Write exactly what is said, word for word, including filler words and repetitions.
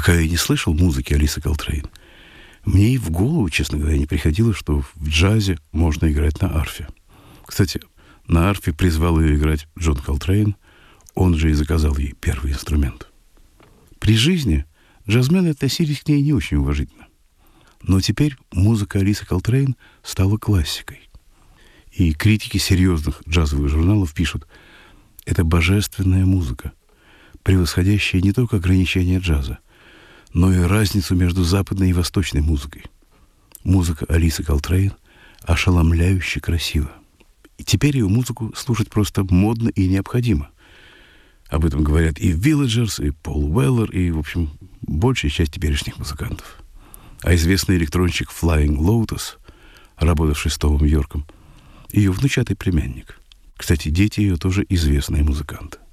Пока я не слышал музыки Алисы Колтрейн, мне и в голову, честно говоря, не приходило, что в джазе можно играть на арфе. Кстати, на арфе призвал ее играть Джон Колтрейн, он же и заказал ей первый инструмент. При жизни джазмены относились к ней не очень уважительно. Но теперь музыка Алисы Колтрейн стала классикой. И критики серьезных джазовых журналов пишут: это божественная музыка, превосходящая не только ограничения джаза, но и разницу между западной и восточной музыкой. Музыка Алисы Колтрейн ошеломляюще красива. И теперь ее музыку слушать просто модно и необходимо. Об этом говорят и Villagers, и Пол Уэллер, и, в общем, большая часть теперешних музыкантов. А известный электронщик Flying Lotus, работавший с Томом Йорком, ее внучатый племянник. Кстати, дети ее тоже известные музыканты.